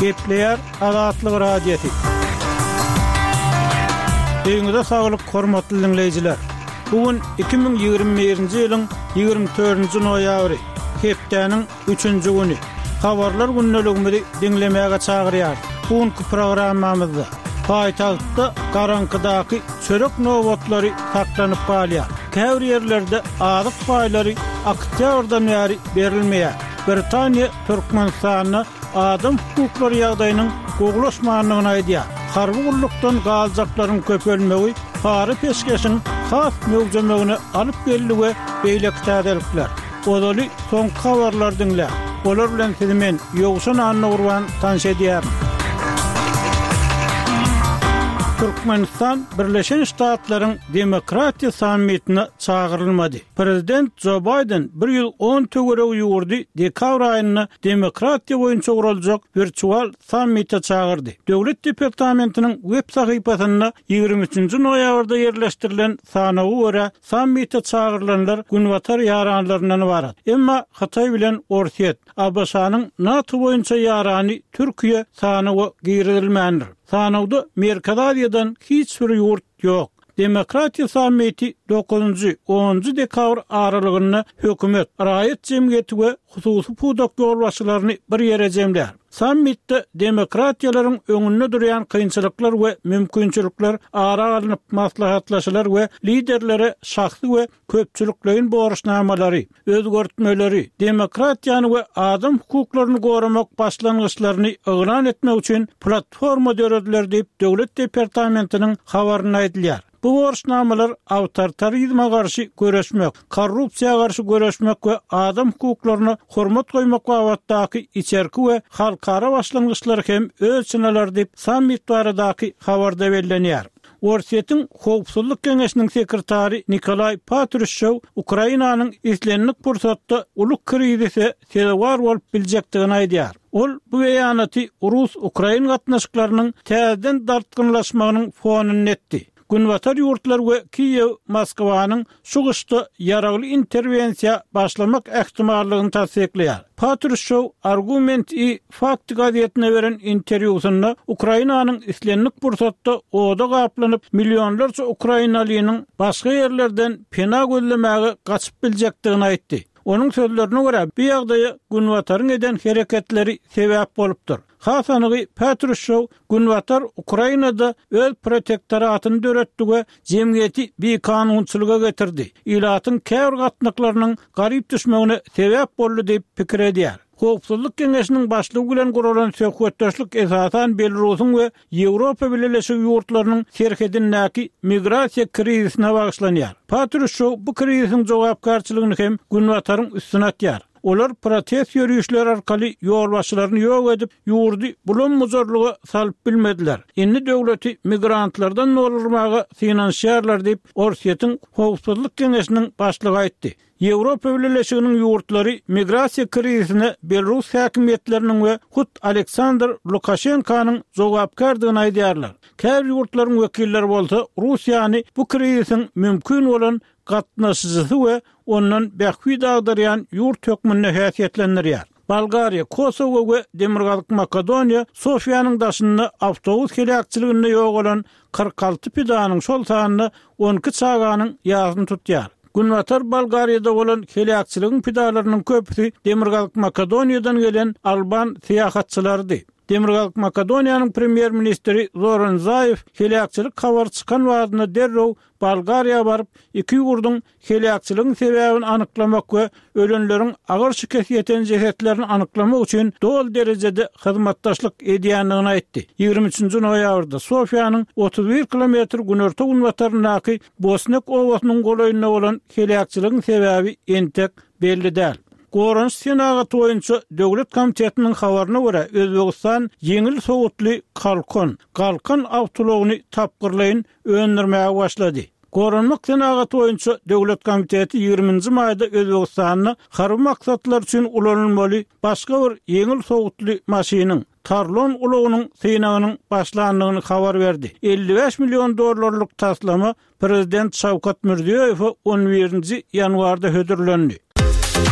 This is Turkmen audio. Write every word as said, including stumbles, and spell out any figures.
Gepleyer Azatlyk radiosi. Eýňizde saglyk, hormatly dinleýijiler. Bugün iki bin ýygrimi birinji ýylyň ýygrimi dördünji noýabry, hepdeniň üçünji güni. Habarlar günneligimizi dinlemäge çagyrýar. Bugünkü programmamyzda paýtagtda garankydaky çörek nowatlary taklanyp galýar. Käwr ýerlerde azyk paýlary oktýabrdan bäri berilmeýär. Britaniýa Türkmenistanyna adam hukuklary ýagdaýynyň goglaşmanlygyny aýdýar. Harby gullukdan galjaklaryň köpelmegi pary peşkeşiň has möwjemegine alyp gelýär beýlek täzelikler. Odaly soň habarlar dinle. Olar bilen sizi men ýogşan anna urwan tanış edýär. Türkmenistan Birleşen Ştatlaryň Demokratiýa sammitine çağırylmady. Prezident Joe Biden bir ýyl on töwereg ýurdy dekabr aýyna demokratiýa boýunça guraljak virtual sammite çağırdy. Döwlet departamentiniň web sahypasyna ýygrimi üçünji noýabrda ýerleşdirilen sanawy görä sammite çağırılanlar günwatar ýaranlaryndan barat. Emma Hatay bilen Orsiýet, Abaşanyň NATO boýunça ýarany Türkiýe sanawy girilmändir. Sanawda Merkadaýadan hiç bir ýurt ýok. Demokratiýa sammiti dokuzunji onunji dekabr aralygyna hökümet, raýat jemgyýeti we hususy pudak ýolbaşçylaryny bir ýere jemlär. Sammitde demokratiýalaryň öňünde durýan kynçylyklar we mümkinçilikler ara alınıp maslahatlaşylar we liderlere şahsy we köpçüliklerin borçnamalary, özgörtmeleri, demokratiýany we adam hukuklaryny goramak başlangyçlaryny öňden etmek üçin platforma döredler diýip döwlet departamentiniň habaryna aýdylýar. Bu borçnamalar awtoritarizma garşy göreşmek, korrupsiýa garşy göreşmek we adam hukuklaryna hormat goýmak wagtdaky içerki we halkara başlangyçlar hem ölçüneler diýip sammit baradaky habarda bellenýär. Orsiýetiň Howpsuzlyk Keňeşiniň sekretary Nikolay Patrushew Ukrainanyň islenlik pursatda uluk krizise sebäp bolup biljekdigini aýdýar. Ol bu beýanaty Rus-Ukrain gatnaşyklarynyň täzeden dartgynlaşmagynyň fonuny etdi. Günwatar ýurtlar we Kiýew, Moskwanyň şugyşda ýaragly interwensiýa başlamak ähtimallygyny tasdikleýär. Patrushew Argument-i Fakt gazetine beren interwýusynda Ukrainanyň islenlik pursatda oda gaplanyp millionlarça Ukrainalynyň başga ýerlerden pena gözlemäge gaçyp biljekdigini aýtdy. Onun sözlerine göre bir ýagdaýa günwataryň eden hereketleri sebäp bolupdyr. Hasanygy Patrushew günwatar Ukrainada öz protektoratyny döretdi we jemgyýeti bir kanunçylyga getirdi. Ilatyň käwr gatnaklarynyň garyp düşmegine sebäp boldy diýip pikir edýär. Howpsuzlyk Keňeşiniň başlygy bilen guralan söhbetdeşlik esasan Belarusyň we Ýewropa Birleşik ýurtlarynyň serhedindäki migrasiýa krizisine bagşlanýar. Patrushew bu krizisiň jogapkarçylygyny hem günwataryň üstüne atýar. Olar protest ýürüýüşleri arkaly ýolbaşçylaryny ýok edip ýurdy bulan muzarlyga salyp bilmediler. Indi döwleti migrantlardan nolurmaga finansiýarlar diýip Orsiýetiň Howpsuzlyk Keňeşiniň başlygy aýtdy. Ýewropa Birleşiginiň ýurtlary migrasiýa krizisine Belarus häkimetleriniň we hut Aleksandr Lukashenkanyň jogapkardygyny aýdýarlar. Käwr ýurtlaryň wekilleri bolsa Russiýany bu krizisiň mümkin bolan gatnaşyjysy we ondan bähwi dagdyrýan ýurt hökmüne häsiýetlendirýär. Bulgariya, Kosovo we Demirgalyk Makedoniýa Sofiýanyň daşynda awtobus kelekçiliginde ýok bolan kırk alty pidanyň şol sanyny on iki çaganyň ýazyny tutýar. Günwatar Bulgariýada bolan kelekçiligiň pidalarynyň köpüsi Demirgalyk Makedoniýadan gelen Alban syýahatçylardy. Demirgalyk Makedoniýanyň premier ministri Zoran Zaev helakçylyk habar çykan wagtyna derrew Bulgariýa baryp iki ýurduň helakçylygyň sebäbini anyklamak we ölenleriň agyr şikayet eten jehetlerini anyklamak üçin dol derejede hyzmatdaşlyk edýändigini aýtdy. ýygrimi üçünji noýabrda Sofiýanyň otuz bir kilometr günörte günwataryndaky Bosnek owasynyň golaýyna bolan helakçylygyň sebäbi entek belli däl. Gorans senagat boýunça Döwlet Komitetiniň habaryna görä Özbegistan ýeňil sowutly kalkon, kalkon awtologyny tapgyrlaýyn öňdirmäge başlady. Goranlyk senagat boýunça Döwlet Komiteti ýygrimiňji maýda Özbegistanyň harby maksatlar üçin ulanylmaly başga bir ýeňil sowutly maşynyň Tarlon ulugynyň synagynyň başlandygyny habar berdi. elli beş milyon dollarlyk taslama Prezident Şawkat Mirziýoýew on birinji ýanwarda hödürlendi.